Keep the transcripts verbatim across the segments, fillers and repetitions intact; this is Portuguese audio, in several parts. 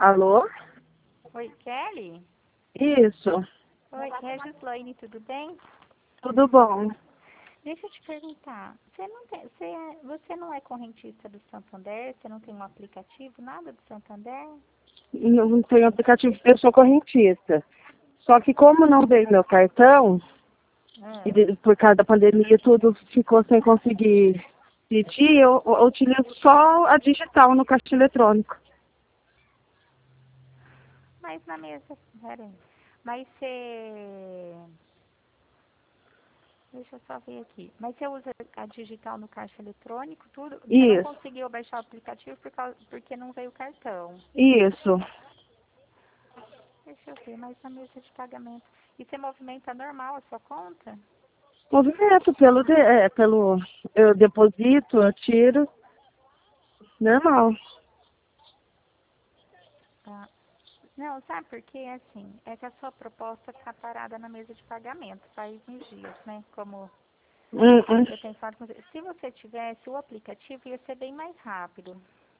Alô? Oi, Kelly? Isso. Oi, é a Gislaine, tudo bem? Tudo bom? Deixa eu te perguntar, você não, tem, você, é- você não é correntista do Santander? Você não tem um aplicativo, nada do Santander? Não não tenho aplicativo, eu sou correntista. Só que como não veio meu cartão, e Ah, de- por causa da pandemia tudo ficou sem conseguir pedir, eu, eu utilizo só a digital no caixa eletrônico. mas na mesa, peraí. Mas você... Deixa eu só ver aqui. Mas você usa a digital no caixa eletrônico, tudo? Você não Isso, conseguiu baixar o aplicativo por causa, porque não veio o cartão. isso. Deixa eu ver, mas na mesa de pagamento. E você movimenta normal a sua conta? Movimento pelo, de, é, pelo eu deposito, eu tiro, normal. Tá. Não, sabe por quê? Assim, é que a sua proposta está parada na mesa de pagamento faz uns dias, né? Como Hum, hum. eu tenho falado com você. Se você tivesse o aplicativo, ia ser bem mais rápido.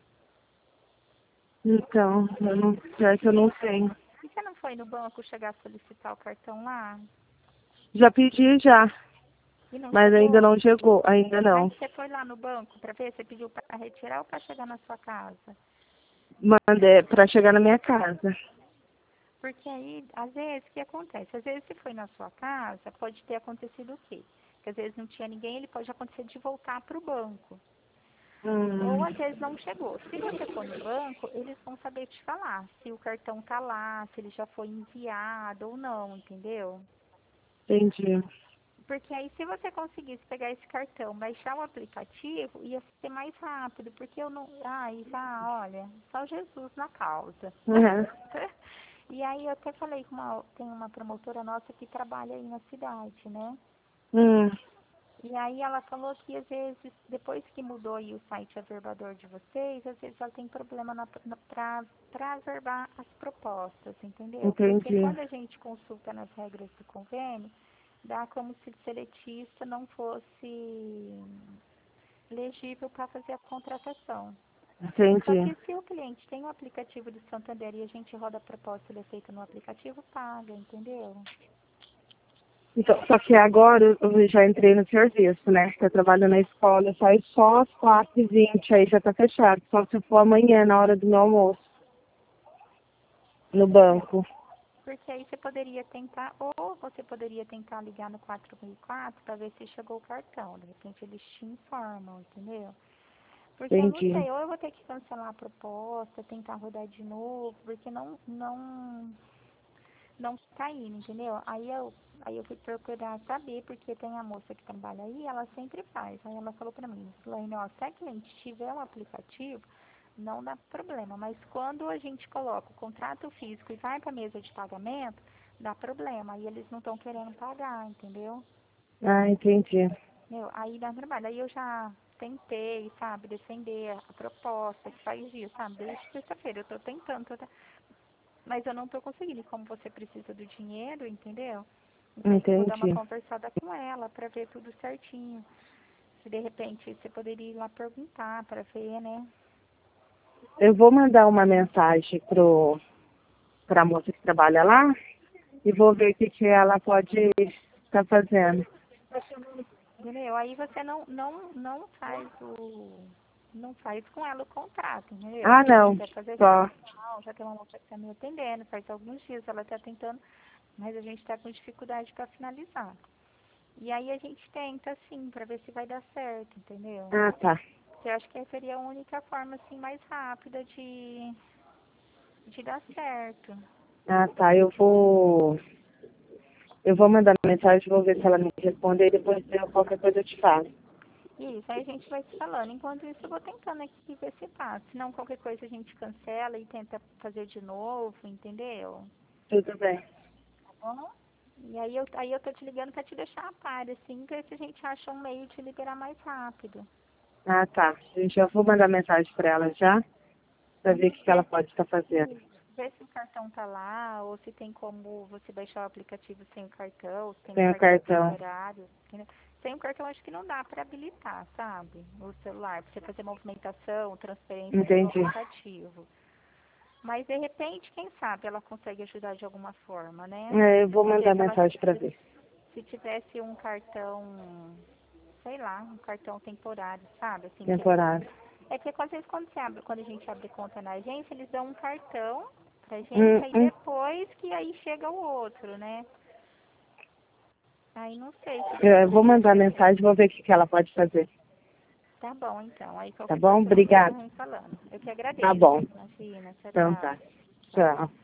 Então, eu não, é que eu não tenho. E você não foi no banco chegar a solicitar o cartão lá? Já pedi já, E não mas ainda chegou? não chegou, ainda Mas não. você foi lá no banco para ver? Você pediu para retirar ou para chegar na sua casa? Mandei para chegar na minha casa. Porque aí, às vezes, o que acontece? Às vezes, se foi na sua casa, pode ter acontecido o quê? Porque às vezes não tinha ninguém, ele pode acontecer de voltar para o banco. Ou Hum, às vezes não chegou. Se você for no banco, eles vão saber te falar se o cartão tá lá, se ele já foi enviado ou não, entendeu? entendi. Porque aí se você conseguisse pegar esse cartão, baixar o aplicativo, ia ser mais rápido, porque eu não. Ai, já, olha, só Jesus na causa. Uhum. E aí eu até falei com uma, tem uma promotora nossa que trabalha aí na cidade, né? Hum, E aí ela falou que às vezes, depois que mudou aí o site averbador de vocês, às vezes ela tem problema na, na, para averbar as propostas, entendeu? Porque entendi. quando a gente consulta nas regras do convênio, dá como se o seletista não fosse elegível para fazer a contratação. Só Entendi. que se o cliente tem o aplicativo do Santander e a gente roda a proposta, ele aceita no aplicativo, paga, entendeu? Então, só que agora eu já entrei no serviço, né? Eu trabalho na escola, eu saio só às quatro e vinte, aí já tá fechado. Só se eu for amanhã, na hora do meu almoço, no É, banco. porque aí você poderia tentar, ou você poderia tentar ligar no quatro mil e quatro para ver se chegou o cartão. De repente eles te informam, entendeu? Porque eu não Entendi. sei, ou eu vou ter que cancelar a proposta, tentar rodar de novo, porque não, não, não tá indo, entendeu? Aí eu, aí eu fui procurar saber, porque tem a moça que trabalha aí, ela sempre faz. Aí ela falou pra mim, Laine, ó, se a cliente tiver um aplicativo, não dá problema. Mas quando a gente coloca o contrato físico e vai pra mesa de pagamento, dá problema. Aí eles não estão querendo pagar, entendeu? Ah, entendi. Meu, aí dá trabalho. Aí eu já tentei, sabe, defender a proposta que faz dias, sabe? Desde sexta-feira eu tô tentando, tô te- mas eu não tô conseguindo. E como você precisa do dinheiro, entendeu? Então eu vou dar uma Entendi. conversada com ela pra ver tudo certinho. Se de repente você poderia ir lá perguntar pra ver, né? Eu vou mandar uma mensagem pro, pra moça que trabalha lá e vou ver o que, que ela pode estar fazendo. Entendeu? Aí você não, não, não faz o. Não faz com ela o contrato, entendeu? Ah, Você pode não. até fazer assim, Só. não, já tem uma moça que está me atendendo, faz alguns dias ela está tentando, mas a gente está com dificuldade para finalizar. E aí a gente tenta, assim, para ver se vai dar certo, entendeu? Ah, tá. Porque eu acho que seria a única forma, assim, mais rápida de, de dar certo. Ah, tá. Eu vou. Eu vou mandar mensagem, vou ver se ela me responder e depois eu, qualquer coisa eu te falo. Isso, aí a gente vai se falando. Enquanto isso, eu vou tentando aqui ver se passa. Se não, qualquer coisa a gente cancela e tenta fazer de novo, entendeu? Tudo bem. Tá bom? E aí eu, aí eu tô te ligando pra te deixar a par, assim, ver se a gente acha um meio de liberar mais rápido. Ah, tá. Eu já vou mandar mensagem para ela já, para ver o que que ela Vê, pode estar fazendo. isso, vê se o cartão tá lá, ou se tem como você baixar o aplicativo sem o cartão, se tem um Tem o cartão cartão. temporário. Entendeu? Sem o cartão acho que não dá pra habilitar, sabe? O celular, pra você fazer movimentação, transferência pelo Entendi. aplicativo. Mas, de repente, quem sabe ela consegue ajudar de alguma forma, né? É, eu vou Às mandar vezes ela, mensagem para se, ver. se tivesse um cartão, sei lá, um cartão temporário, sabe? Assim, que Temporário. é que às vezes quando, você abre, quando a gente abre conta na agência, eles dão um cartão pra Hum, gente, aí hum. depois que aí chega o outro, né? Aí não sei se Eu vou poderia mandar ser assim. mensagem, vou ver o que, que ela pode fazer. Tá bom, então. Aí Tá qualquer bom? coisa você Obrigada. vai me falando. Eu que Tá agradeço. bom. Imagina. Tchau, Então tchau. tá. Tchau. Tchau.